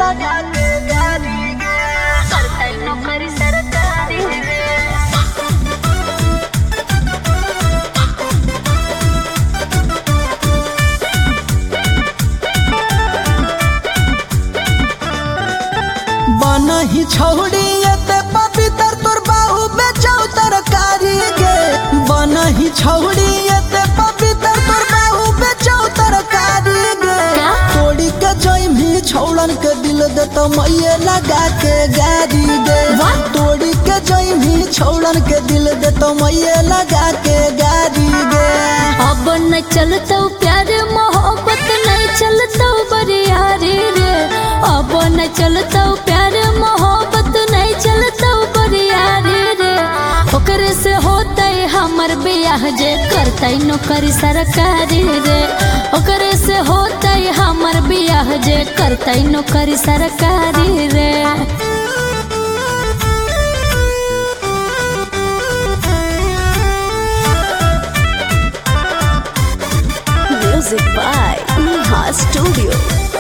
लगा के गाड़ी गे सरकारी नौकरी सरकारी रे। बनही छौड़ी एते पवित्र तोर बाहु बेचौ तरकारी गे बनही छौड़ी एते पवित्र तोर बाहु बेचौ तरकारी गे क्या? तोड़ी के जइमी छौड़न के दिल देतो मैये लगा के गाड़ी गे What? तोड़ी के जइमी छौड़न के दिल देतो मैये लगा के गाड़ी गे अब न चलतो प्यार मोहब्बत नहीं चलतो बरियारी रे। अब न चलतो प्यार मोहब्बत नहीं चलतो बरियारी रे। ओकरे से होतै हमर बियाह जे करतै नौकरी सरकारी रे। ओकरे से होतै हमर बियाह जे करतै नौकरी सरकारी रे। Music by Neha Studio.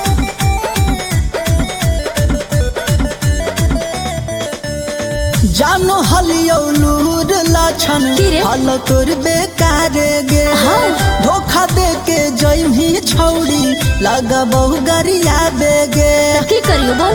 जानो हलियो लूर लाछन की रे? हल तोर बेकार गे हाँ। धोखा दे के जइमी छौड़ी लगा बहु गरिया बेगे की करियो बोल।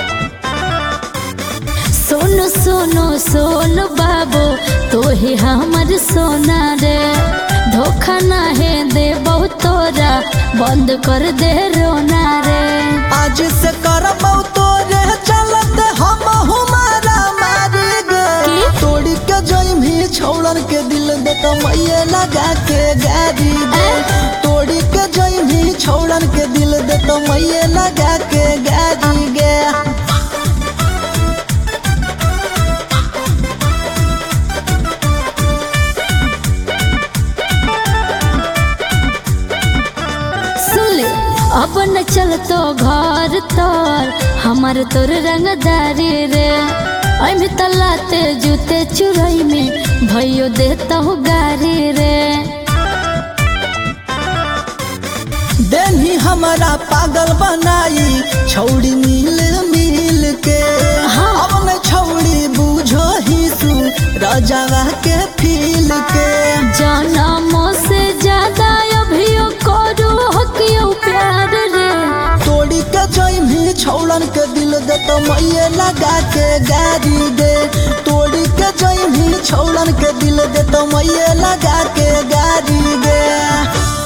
सोनो सोनो सोन बाबू तो ही हमर सोना रे। धोखा ना है दे बहुत तोरा बंद कर दे रोना रे। आज से करबौ तोरे चलत हम हमारा मारी गे की? तोड़ी के जइमी छौड़न के दिल देतो मैये लगा के गाड़ी गे तोड़ी के जइमी छौड़न के दिल देतो मैये लगा के गाड़ी गे सुन ले अब न चलतो घर तोर हमर तोर रंगदारी रे। अम तलाते जूते चुरई में भयो देता हूँ गारी रे। देनी हमारा पागल बनाई छौड़ी मिल मिल के हाँ। अब मैं छौड़ी बूझो ही सु रजावा के फील के जनमों से ज्यादा अभियो करो हकियो प्यार रे। तोड़ी के जइमी छौड़न के दिल देतो मैये लगा के गाड़ी गे तोड़ी के जइमी छौड़न के दिल देतो मैये लगा के गाड़ी गे